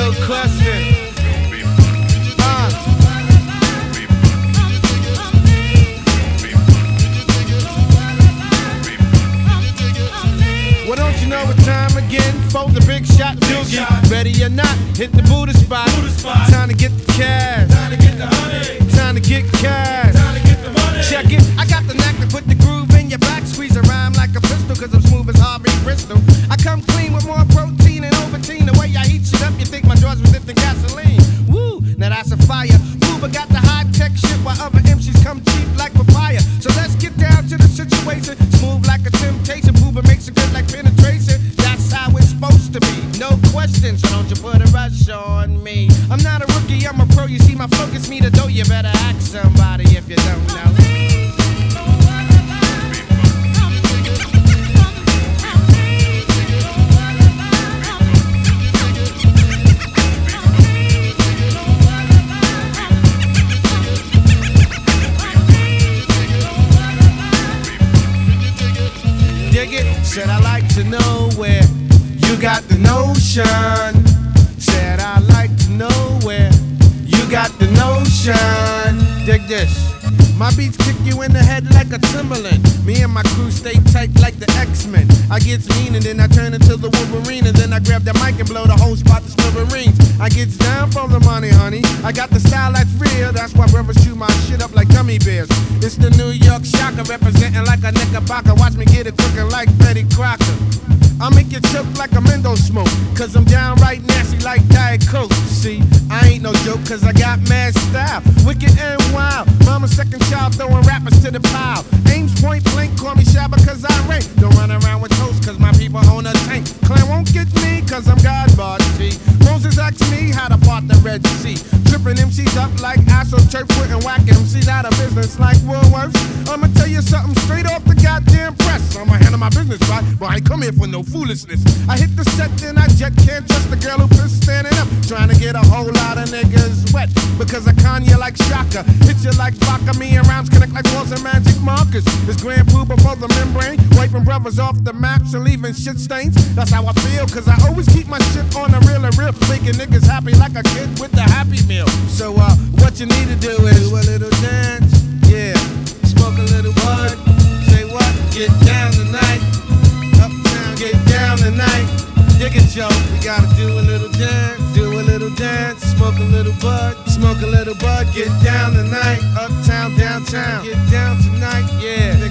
No question. Well, don't you know it's time again for the big shot doogie? Ready or not, hit the Buddha spot. Time to get the cash. Time to get the honey. Time to get cash. Time to get the money. Check it. I got the knack to put the groove in your back. Squeeze a rhyme like a pistol, cause I'm smooth as Harvey Bristol. I come clean with more protein and Ovaltine. The way I heat shit up, you think my drawers was dipped in gasoline. Woo, now that's a fire. Uber got the high-tech shit while other MCs come cheap like papaya. So let's get down to the situation. Smooth like a temptation. Booba makes it good like penetration. That's how it's supposed to be. No question, so don't you put a rush on me. I'm not a rookie, I'm a pro. You see my flow gets me to dough. You better ask somebody if you don't know. Dig it? Said I like to know where you got the notion. Said I like to know where you got the notion. Dig this. My beats kick you in the head like a Timberland. Me and my crew stay tight like the X-Men. I get mean and then I turn into the Wolverine. And then I grab the mic and blow the whole spot to smithereens. I gets down for the money, honey. I got the style that's real. That's why brothers chew my shit up like gummy bears. It's the New York Shocker representing like a knickerbocker. Watch me get it cooking like Betty Crocker. I make you choke like a Mendo smoke, cause I'm downright nasty like Diet Coke. See, I ain't no joke, cause I got mad style, wicked and wild. Mama's second child throwing rappers to the pile. Aims point blank, call me Shabba cause I rank. Don't run around with toast cause my people own a tank. Clan won't get me cause I'm God bought T. Moses asked me how to part the Red Sea. Tripping MCs up like AstroTurf, and whacking MCs out of business like Woolworths. I'ma tell you something straight off the goddamn press. I'ma handle my business right, but I ain't come here for no foolishness. I hit the set, then I jet, can't trust the girl who been standing up, trying to get a whole lot of niggas wet. Because I con you like Shaka, hit you like vodka, me and rhymes connect like walls and magic markers. It's Grand Poo before the membrane, wiping brothers off the maps and leaving shit stains. That's how I feel, cause I always keep my shit on the real and real, making niggas happy like a kid with the Happy Meal. So what you need to do is do a little dance, yeah, smoke a little bud, say what, get down tonight. Get down tonight, dig it, Joe. We gotta do a little dance, smoke a little bud, get down tonight. Uptown, downtown, get down tonight, yeah.